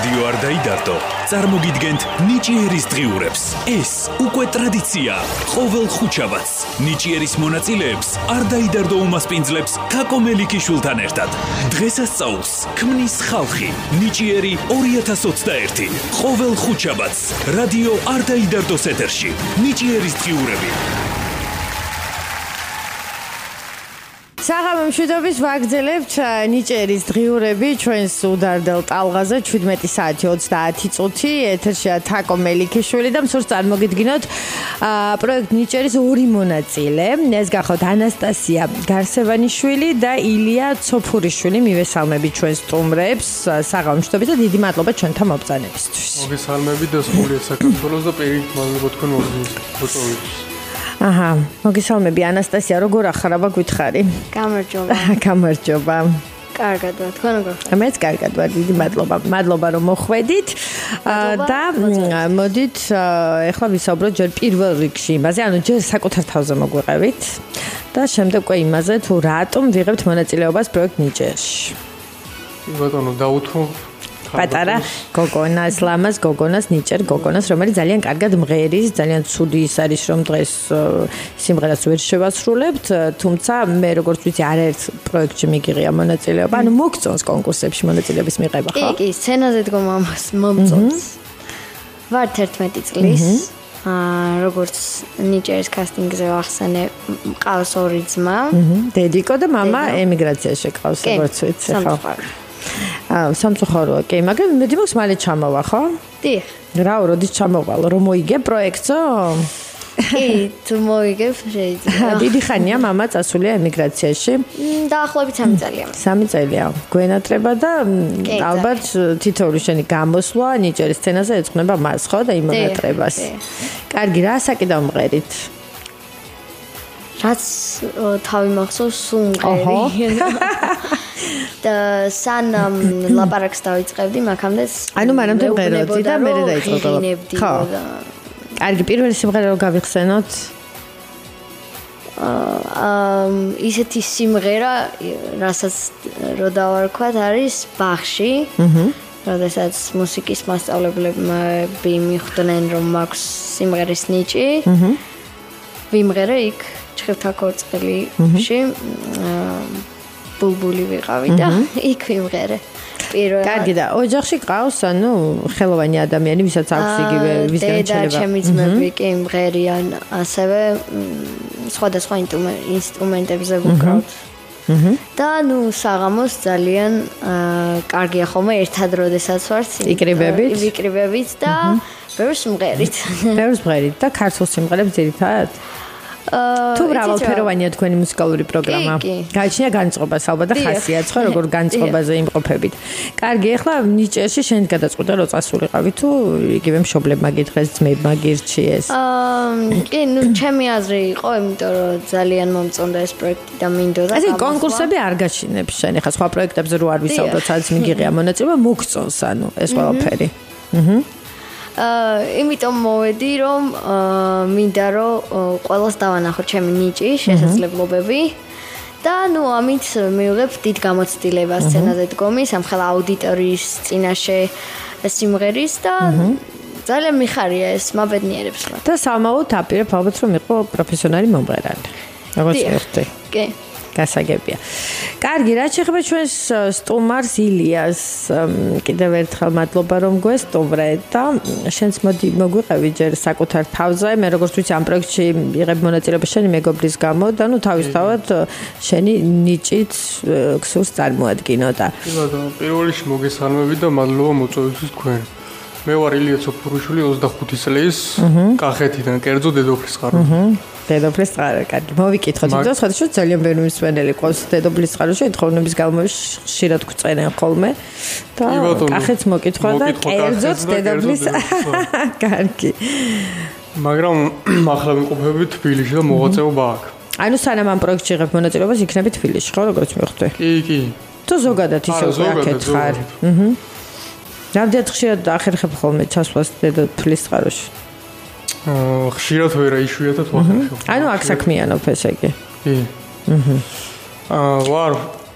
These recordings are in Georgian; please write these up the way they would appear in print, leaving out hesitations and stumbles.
რადიო არ დაიდარდო, წარმოგიდგენთ ნიჭიერის დღიურებს. ეს უკვე ტრადიცია. ყოველ ხუთშაბათს ნიჭიერის მონაწილეებს არ დაიდარდო უმასპინძლებს ქაკო მელიქიშვილთან ერთად. დღესასწაულს ქმნის ხალხი. ნიჭიერი 2021. ყოველ ხუთშაბათს რადიო არ დაიდარდოს ეთერში. ნიჭიერის დღიურები. საღამო მშვიდობის ვაგრძელებთ ნიჭიერის დღიურები ჩვენს უდარდელ ტალღაზე 17 საათი 30 წუთი ეთერშია თაკო მელიქიშვილი და მსურს წარმოგიდგინოთ პროექტ ნიჭიერის ორი მონაწილე. ეს გახავთ ანასტასია გარსევანიშვილი და ილია ცოფურიშვილი. მივესალმებით ჩვენ სტუმრებს. საღამო მშვიდობის და დიდი მადლობა ჩვენთან მობრძანებისთვის. მოგესალმებით და სრულიად საქართველოს და პირით მადლობა თქვენ მოწვევისთვის. აჰა, მოგესალმები ანასტასია, როგორ ახარაბა გითხარი? გამარჯობა. გამარჯობა. კარგად ვარ, თქვენ როგორ? მეც კარგად ვარ, დიდი მადლობა. მადლობა რომ მოხვედით. და მოდით ახლა ვისაუბროთ ჯერ პირველ რიგში იმაზე, ანუ ჯერ საკუთარ თავზე მოგვიყევით და შემდეგ უკვე იმაზე, თუ რატომ ვიღებთ მონაწილეობას პროექტ ნიჭიერში. ბატონო, დაუთმო პატარა გოგონას, ლამას გოგონას, ნიჭერ გოგონას, რომელიც ძალიან კარგად მღერის, ძალიან ცუდი ის არის, რომ დღეს სიმღერას ვერ შევასრულებთ, თუმცა მე როგორც ვიცი, არაერთ პროექტში მიგიღია მონაწილეობა, ანუ მოგწონს კონკურსებში მონაწილეობის მიღება, ხო? კი, სცენაზე დგომა მომწონს. ვარ 11 წლის. როგორც ნიჭიერის კასტინგზე ვახსენე, მყავს ორი ძმა. დედიკო და მამა ემიგრაციაში ყავს, როგორც ვიცი, ხო? სამწუხაროა, კი, მაგრამ მედი მოხს მალე ჩამოვა, ხო? დიახ. რა, როდის ჩამოვალ? რომ მოიგე პროექტო? კი, თუ მოიგებ, შეიძლება. დიდი ხანია მამა წასულია ემიგრაციაში. დაახლოებით 3 წელია. 3 წელია. გვენატრება და ალბათ თითოეული შენი გამოსვლა ნიჭიერის სცენაზე ეძღვნება მას, ხო, და იმ მონატრებას. კარგი, რა საკიდავ მღერით? რაც თავი მახსოვს, სულ მღერი. და სანამ ლაპარაკს დავიწყებდი, მაგამდე ანუ მანამდე მღეროდი და მე დაიწყო. ხო. კარგი, პირველი სიმღერა რო გავიხსენოთ? ისეთი სიმღერა, რასაც რო დავარქვათ, არის ბაღში. როდესაც მუსიკის მასწავლებლები მიხვდნენ, რომ მაქვს სიმღერის ნიჭი. ვიმღერე იქ ჩხევთა ქორწილში. ბულბული ვიყავი და იქ ვიმღერე. პირველად. კარგი და ოჯახში ყავს, ანუ ხელოვანი ადამიანი, ვისაც აქვს იგივე ვისგან შეიძლება. და ჩემი ძმები კი მღერიან, ასევე სხვადასხვა ინსტრუმენტებზე ვუკრავთ. და ნუ საღამოს ძალიან კარგია ხოლმე ერთად როდესაც ვართ ვიკრიბებით და ბევრს მღერით. ბევრს მღერით და ქართულ სიმღერებს ძირითადად? თუ მრავალფეროვანია თქვენი მუსიკალური პროგრამა. გააჩნია განწყობას ალბათ და ხასიათს ხო როგორ განწყობაზე იმყოფებით. კარგი, ახლა ნიჭიერში შენ გადაწყვიტე რომ წასულიყავი თუ იგივე მშობლებმა გითხრეს, ძმებმა გირჩიეს? კი, ნუ ჩემი აზრი იყო, იმიტომ რომ ძალიან მომწონდა ეს პროექტი და მინდოდა. ესე კონკურსები არ გაჩინებ შენ, ახლა სხვა პროექტებზე რო არ ვისაუბროთ, სადაც მიგიღია მონაწილეობა, მოგწონს ანუ ეს ყველაფერი. იმიტომ მოვედი, რომ მინდა რომ ყველას დავანახო ჩემი ნიჭი, შესაძლებლობები და ნუ ამით მივიღებ დიდ გამოცდილებას სცენაზე დგომის, ამხელა აუდიტორიის წინაშე სიმღერის და ძალიან მიხარია ეს, მაბედნიერებს რა. და სამაუთ აპირებ ალბათ რომ იყო პროფესიონალი მომღერალი. როგორც ვიხდი. კი. გასაგებია. კარგი, რაც შეეხება ჩვენს სტუმარს ილიას, კიდევ ერთხელ მადლობა რომ გვესტუმრე და შენც მოგვიყევი ჯერ საკუთარ თავზე. მე როგორც ვიცი, ამ პროექტში იღებ მონაწილეობა შენი მეგობრის გამო და ნუ თავისთავად შენი ნიჭით გსურს წარმოადგინო და. კი ბატონო, პირველ რიგში მოგესალმებით და მადლობა მოწვევისთვის თქვენ. მე ვარ ილია ცოფურიშვილი, 25 წლის, კახეთიდან, კერძო დედოფლის ხარობიდან. დედოფლის წყარო, კარგი. მოვიკითხოთ, თვითონ სხვადასხვა ძალიან ბევრი მსმენელი ყავს დედოფლის წყაროში, ეთხოვნების გამო ხშირად გვწენენ ხოლმე. და კახეთს მოკითხვა და კერძოდ დედოფლის. კარგი. მაგრამ ახლა ვიმყოფები თბილისში და მოღვაწეობა აქ. ანუ სანამ ამ პროექტში იღებ მონაწილეობას, იქნები თბილისში, ხო, როგორც მივხვდი? კი. თუ ზოგადად ისე აქეთ ხარ. რამდენად ხშირად ახერხებ ხოლმე ჩასვლას დედოფლის წყაროში? ხშირად ვერა იშვიათად ვახერხებ. ანუ აქ საქმიანობ ესე იგი. კი. ვარ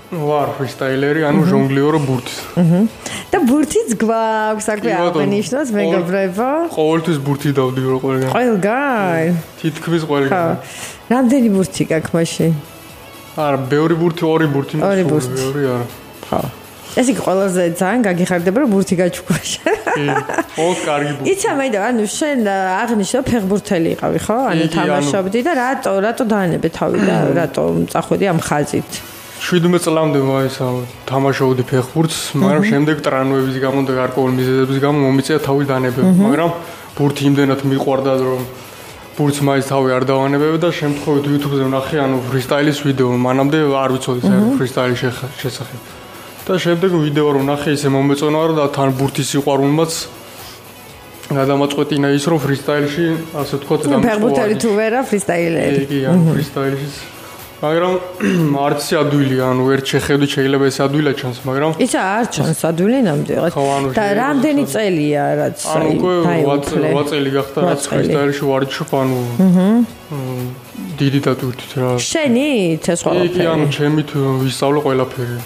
ვარ ფრისტაილერი, ანუ ჟონგლიორო ბურთით. და ბურთიც გვაქვს, აკვე აღნიშნოს მეგობრებო. ყოველთვის ბურთი დავდივრო ყველგან. ყველგან? თითქმის ყველგან. რამდენი ბურთი გაქვს მაშინ? არა, ბევრი ბურთი, ორი ბურთი მოვსული, ბევრი არა. ხო. ეს იქ ყველაზე ძალიან გაგიხარდება რომ ბურთი გაჩუქაშა. ხო, კარგი ბურთი. იცი მაინდა, ანუ შენ აღნიშნო ფეხბურთელი იყავი, ხო? ანუ თამაშობდი და რატო დაანებე თავი და რატო წახვედი ამ ხაზით? 17 წლამდე თამაშობდი ფეხბურთს, მაგრამ შემდეგ ტრანვების გამო და გარკვეულ მიზეზების გამო მომიწია თავი დანებები, მაგრამ ბურთი იმდენად მიყვარდა რომ ბურთს მაინც თავი არ დავანებები და შემთხვევით YouTube-ზე ვნახე ანუ ფრისტაილის ვიდეო, მანამდე არ ვიცოდი ფრისტაილის შესახებ. და შემდეგ ვიდეო რომ ვნახე, ისე მომეწონა და თან ბურთის სიყვარულმაც გადამაწყვეტინა ის რომ ფრისტაილში ასე ვთქვათ ფეხბურთელი თუ ვერა ფრისტაილერი. კი, ფრისტაილში მაგრამ არც ადვილია, ანუ ერთ შეხედვით შეიძლება ეს ადვილად ჩანს, მაგრამ ისა არ ჩანს ადვილი ნამდვილად. და რამდენი წელია რაც დაიუფლე? 8 წელი გახდა რაც ფრისტაილში ვარჯიშობ, ანუ დიდი დატვირთით რა. შენით ეს ყველაფერი? კი, ანუ ჩემით ვისწავლე ყველაფერი.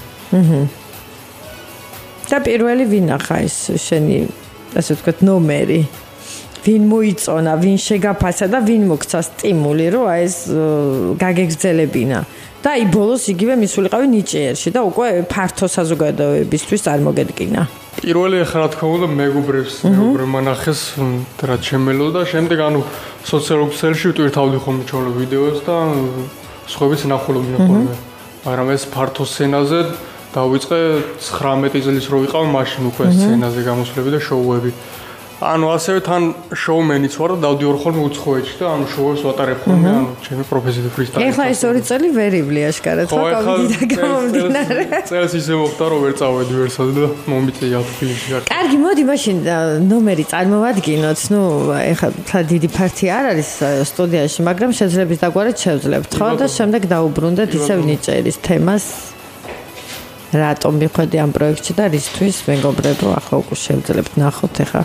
და პირველი ვინ ახა ეს შენი ასე ვთქვათ ნომერი? ვინ მოიწონა, ვინ შეგაფასა და ვინ მოგცა სტიმული, რომ აი ეს გაგეგრძელებინა. და აი ბოლოს იგივე მისულიყავი ნიჭიერში და უკვე ფართო საზოგადოებისთვის წარმოგედგინა. პირველი ახლა რა თქმა უნდა მეგობრებმა ნახეს რა ჩემელო და შემდეგ ანუ სოციალურ ქსელში ვტვირთავდი ხოლმე ჩვენო ვიდეოს და სხვაებიც ნახულობდნენ ხოლმე. მაგრამ ეს ფართო სცენაზე დავიწყე 19 წლის რო ვიყავ მაშინ უკვე სცენაზე გამოსვლები და შოუები. ანუ ასევე თან შოუმენიც ვარ და დავდივარ ხოლმე უცხოეთში და ანუ შოუებს ვატარებ ხოლმე ანუ ჩემი პროფესიით ფრისტაილი. ეხლა ეს 2 წელი ვერ ივლი აშკარად ხო კოვიდიდან გამომდინარე. წელს ისე მოხდა რომ ვერ წავედი ვერსად და მომიწია თბილისში. კარგი, მოდი მაშინ ნომერი წარმოვადგინოთ. ნუ ეხლა დიდი ფართი არ არის სტუდიაში, მაგრამ შეძლებს დაგვარად შევძლებთ, ხო? და შემდეგ დაუბრუნდეთ ისევ ნიჭიერის თემას. რატომ მიხვედი ამ პროექტში და რისთვის მეგობრებო, ახლა უკვე შევძლებთ ნახოთ ეხლა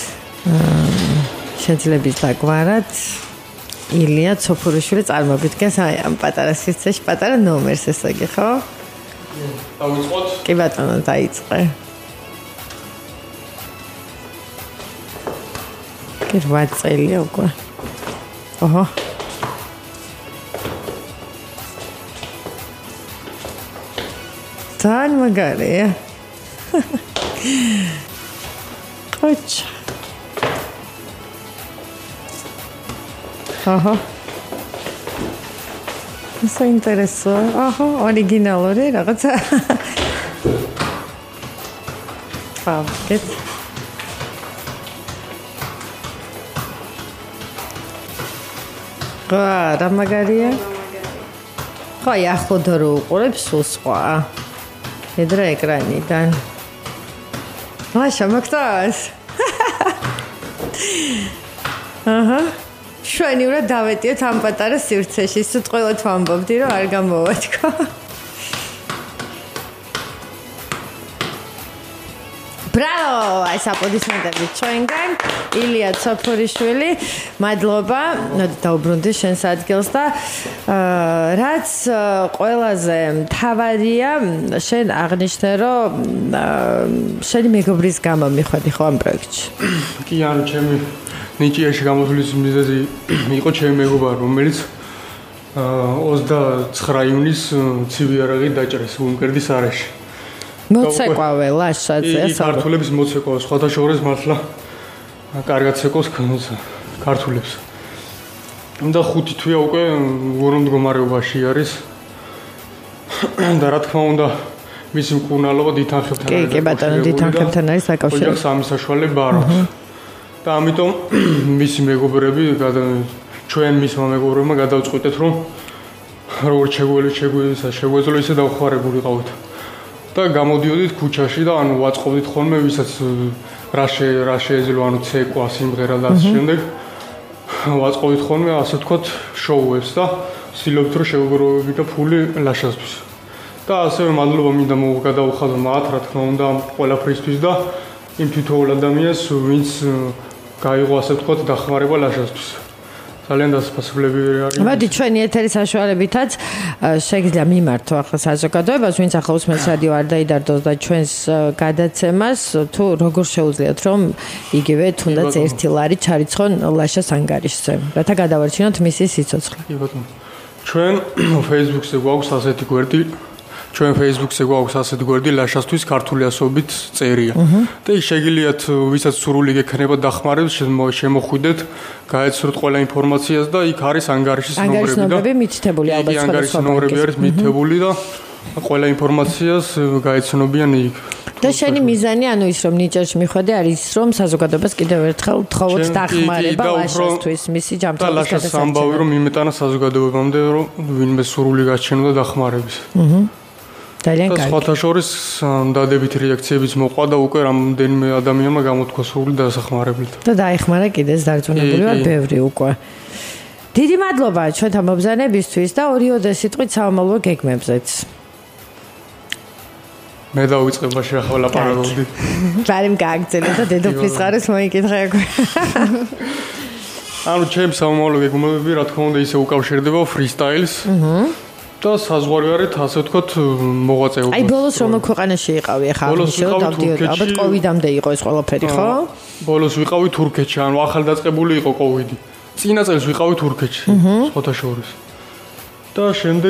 შეძლებს დაგვარად ილია ცოფურიშვილი წარმოგიდგენს აი ამ პატარა სივრცეში პატარა ნომერს ესე იგი ხო? დავიწყოთ? კი ბატონო, დაიწყე. კი 8 წელია უკვე. ოჰო. ძალიან მაგარია. ოჩ. აჰა. ეს ინტერესო. აჰა, ორიგინალური რაღაცა. ფავკეთ. რა მაგარია? ხაი ახლო და რო უყურებს სულ სხვა. ედრა ეკრანიდან. მაშა მაგდას. აჰა. შვენივრად დავეტიოთ ამ პატარა სივრცეში. სიტყველად ვამბობდი, რომ არ გამოვათქო. ბრავო! აი საპოდისმენტები ჩვენგან. ილია ცოფურიშვილი, მადლობა. დაუბრუნდი შენს ადგილს და რაც ყველაზე მთავარია, შენ აღნიშნე, რომ შენი მეგობრის გამო მიხვედი ხო ამ პროექტში? კი, ანუ ჩემი ნიჭიერში გამოსვლის მიზეზი იყო ჩემი მეგობარი, რომელიც 29 იუნის ცივი არაღით დაჭრეს უმკერდის არეში. მოცეკვავე ლაშაძე, ეს ქართულების მოცეკვავე, სხვათა შორის მართლა კარგად ცეკოს ქართულებს. და 5 თვეა უკვე უღრუ მდგომარეობაში არის. და რა თქმა უნდა, მისი მკურნალობა დითანხებთან არის. კი, ბატონო, დითანხებთან არის დაკავშირებული. ოჯახს სამი საშუალება არ აქვს. და ამიტომ მისი მეგობრები, ჩვენ მისმა მეგობრებმა გადავწყვიტეთ, რომ როგორც შეგვეძლო ისე დავხმარებულიყავით. და გამოდიოდით ქუჩაში და ანუ ვაწყობდით ხოლმე ვისაც რა შეეძლო ანუ ცეკვა, სიმღერა და ამ შემდეგ ვაწყობდით ხოლმე ასე ვთქვათ შოუებს და ვცდილობთ რომ შევგროვებინა ფული ლაშასთვის. და ასევე მადლობა მინდა გადავუხადო მათ რა თქმა უნდა ყველაფრისთვის და იმ თითოეულ ადამიანს ვინც გაიღო ასე ვთქვათ დახმარება ლაშასთვის. ძალიან დასაფასებლები არის. მოდი ჩვენი ეთერის საშუალებითაც შეგიძლია მიმართო ახლა საზოგადოებას, ვინც ახლა უსმენს რადიო არ დაიდარდოს და ჩვენს გადაცემას, თუ როგორ შეუძლიათ რომ იგივე თუნდაც 1 ლარი ჩარიცხონ ლაშას ანგარიშზე, რათა გადავარჩინოთ მისი სიცოცხლე. კი ბატონო. ჩვენ Facebook-ზე გვაქვს ასეთი გვერდი. ჩვენ Facebook-ზე გვაქვს ასეთი გვერდი ლაშასთვის ქართული ასობით წერია. და ის შეგიძლიათ ვისაც სურვილი გექნება დახმარებით, შემოხვიდეთ, გაეცნოთ ყველა ინფორმაციას და იქ არის ანგარიშის ნომრები და ანგარიშის ნომრები მითითებული ალბათ სხვა ანგარიშის ნომრები არის მითითებული და ყველა ინფორმაციას გაეცნობიან იქ. და შენი მიზანი ანუ ის რომ ნიჭერში მიხვედე არის ის რომ საზოგადოებას კიდევ ერთხელ თხოვოთ დახმარება ლაშასთვის მისი ჯანმრთელობის გადასარჩენად. და ამბავი რომ იმეტანა საზოგადოებამდე რომ ვინმე სურვილი გაჩნდა დახმარების. ძალიან კარგი. სხვათა შორის დადებითი რეაქციებიც მოყვა და უკვე რამდენიმე ადამიანმა გამოთქვა სურვილი დასახმარებლით. და დაეხმარა კიდეც დარწმუნებული ვარ ბევრი უკვე. დიდი მადლობა ჩვენთან მობრძანებისთვის და ორიოდე სიტყვით საომალო გეგმებზეც. მე დავიწყებ მაშინ ახლა ლაპარაკობდი. ბარემ გააგრძელე და დედოფლის ხარეს მოიკითხე უკვე. ანუ ჩემს საომალო გეგმები რა თქმა უნდა ისე უკავშირდება freestyle-ს. და საზღვარგარეთ ასე ვთქვათ მოღვაწეობას. აი ბოლოს რომ ქვეყანაში იყავი ახლა აღნიშნულ დავდიოდ ალბათ კოვიდამდე იყო ეს ყველაფერი ხო? ბოლოს ვიყავი თურქეთში, ანუ ახალდაწყებული იყო კოვიდი. წინა წელს ვიყავი თურქეთში, სხვათა შორის. და შემდეგ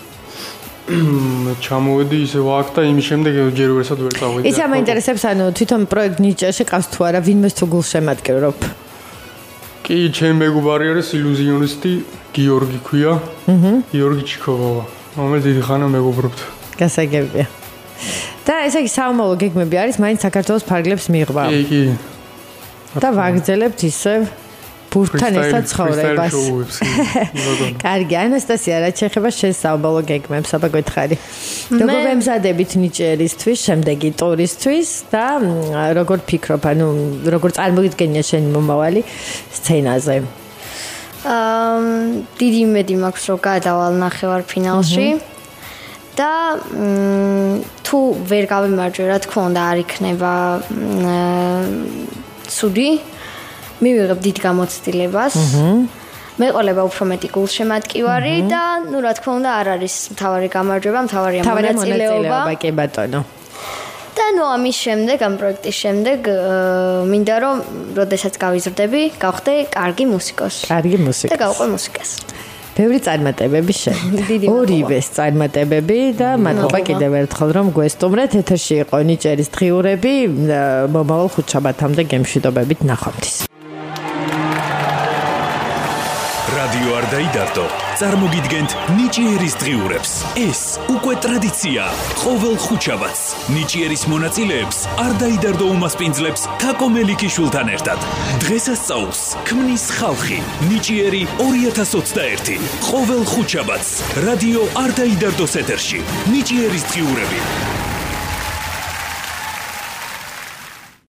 ჩამოვედი ისე ვაკ და იმის შემდეგ ჯერ ვერსად ვერ წავედი. იცი მაინტერესებს ანუ თვითონ პროექტ ნიჭერში ყავს თუ არა ვინმეს თუ გულშემატკივრობ? კი, ჩემი მეგობარი არის ილუზიონისტი გიორგი ქვია. გიორგი ჩიქოვავა. რომელიც დიდი ხანია მეგობრობთ. გასაგებია. და ესე იგი საომალო გეგმები არის მაინც საქართველოს ფარგლებს მიღვა. კი. და ვაგრძელებთ ისევ ბურთთან ერთად ცხოვრებას. კარგი, ანასტასია, რა შეეხება შენ საომალო გეგმებს, აბა გვეთხარი. როგორ ემზადებით ნიჭერისთვის, შემდეგი ტურისთვის და როგორ ფიქრობ, ანუ როგორ წარმოგიდგენია შენი მომავალი სცენაზე? დიდი იმედი მაქვს რომ გადავალ ნახევარფინალში და თუ ვერ გავიმარჯვე რა თქმა უნდა არ იქნება ცუდი მივიღებ დიდ გამოცდილებას მეყოლება უფრო მეტი გულშემატკივარი და ნუ რა თქმა უნდა არ არის მთავარი გამარჯვება მთავარია მონაწილეობა კი ბატონო და ნუ ამის შემდეგ ამ პროექტის შემდეგ მინდა რომ როდესაც გავიზრდები გავხდე კარგი მუსიკოსი და გავყვე მუსიკას ბევრი წარმატებები შენ ორივეს წარმატებები და მადლობა კიდევ ერთხელ რომ გვესტუმრეთ ეთერში იყო ნიჭერის დღიურები მომავალ ხუთშაბათამდე გემშვიდობებით ნახვამდის რადიო არ დაიდარდო წარმოგიდგენთ ნიჭიერის დღიურებს ეს უკვე ტრადიცია ყოველ ხუთშაბათს ნიჭიერის მონაწილეებს არ დაიდარდო უმასპინძლებს თაკო მელიქიშვილთან ერთად დღესასწაულს ქმნის ხალხი ნიჭიერი 2021 ყოველ ხუთშაბათს რადიო არ დაიდარდოს ეთერში ნიჭიერის დღიურები